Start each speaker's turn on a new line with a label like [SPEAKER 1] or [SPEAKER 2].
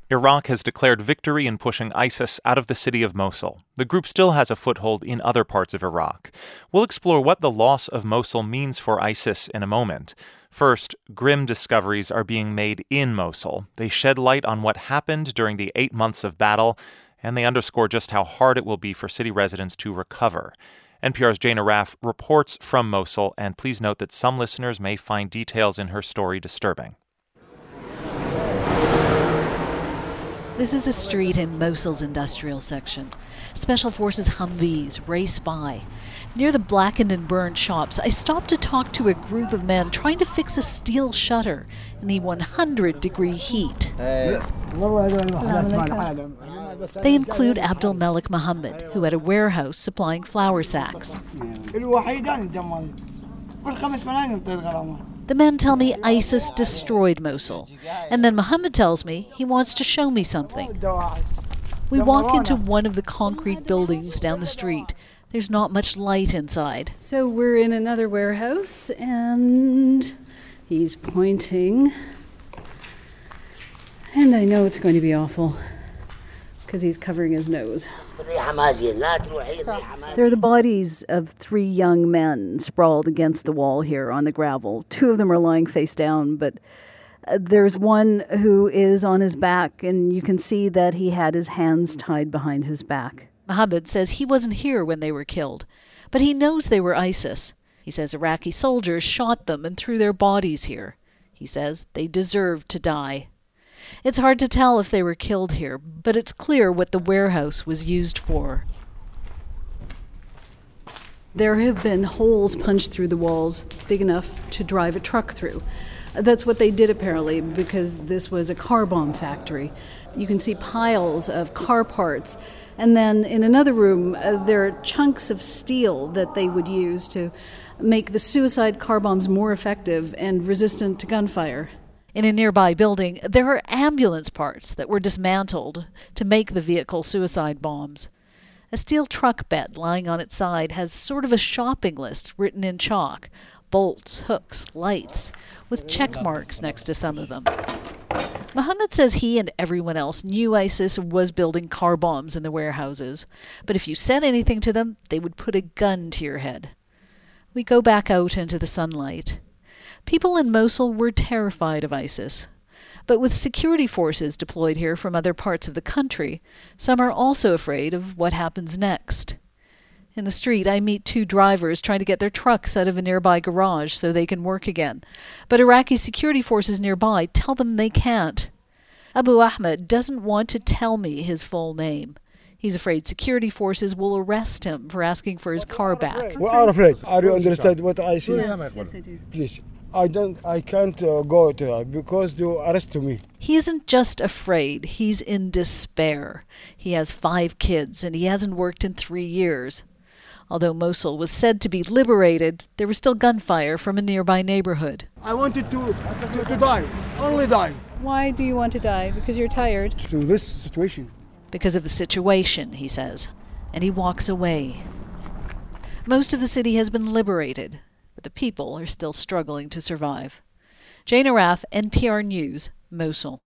[SPEAKER 1] Iraq has declared victory in pushing ISIS out of the city of Mosul. The group still has a foothold in other parts of Iraq. We'll explore what the loss of Mosul means for ISIS in a moment. First, grim discoveries are being made in Mosul. They shed light on what happened during the 8 months of battle, and they underscore just how hard it will be for city residents to recover. NPR's Jane Arraf reports from Mosul, and please note that some listeners may find details in her story disturbing.
[SPEAKER 2] This is a street in Mosul's industrial section. Special Forces Humvees race by. Near the blackened and burned shops, I stopped to talk to a group of men trying to fix a steel shutter in the 100-degree heat. They include Abdul Malik Muhammad, who had a warehouse supplying flour sacks. The men tell me ISIS destroyed Mosul, and then Muhammad tells me he wants to show me something. We walk into one of the concrete buildings down the street. There's not much light inside.
[SPEAKER 3] So we're in another warehouse, and he's pointing. And I know it's going to be awful, because he's covering his nose. There are the bodies of 3 young men sprawled against the wall here on the gravel. 2 of them are lying face down, but there's one who is on his back, and you can see that he had his hands tied behind his back.
[SPEAKER 2] Mohammed says he wasn't here when they were killed, but he knows they were ISIS. He says Iraqi soldiers shot them and threw their bodies here. He says they deserved to die. It's hard to tell if they were killed here, but it's clear what the warehouse was used for. There have been holes punched through the walls big enough to drive a truck through. That's what they did apparently, because this was a car bomb factory. You can see piles of car parts. And then in another room, there are chunks of steel that they would use to make the suicide car bombs more effective and resistant to gunfire. In a nearby building, there are ambulance parts that were dismantled to make the vehicle suicide bombs. A steel truck bed lying on its side has sort of a shopping list written in chalk. Bolts, hooks, lights, with check marks next to some of them. Muhammad says he and everyone else knew ISIS was building car bombs in the warehouses, but if you said anything to them, they would put a gun to your head. We go back out into the sunlight. People in Mosul were terrified of ISIS. But with security forces deployed here from other parts of the country, some are also afraid of what happens next. In the street, I meet 2 drivers trying to get their trucks out of a nearby garage so they can work again. But Iraqi security forces nearby tell them they can't. Abu Ahmed doesn't want to tell me his full name. He's afraid security forces will arrest him for asking for his car back.
[SPEAKER 4] We are afraid. Are you understand what I say?
[SPEAKER 3] Yes, I do.
[SPEAKER 4] Please. I can't go to her because they arrest me.
[SPEAKER 2] He isn't just afraid, he's in despair. He has 5 kids and he hasn't worked in 3 years. Although Mosul was said to be liberated, there was still gunfire from a nearby neighborhood.
[SPEAKER 4] I wanted to die, only die.
[SPEAKER 3] Why do you want to die? Because you're tired?
[SPEAKER 4] To this situation.
[SPEAKER 2] Because of the situation, he says, and he walks away. Most of the city has been liberated, but the people are still struggling to survive. Jane Arraf, NPR News, Mosul.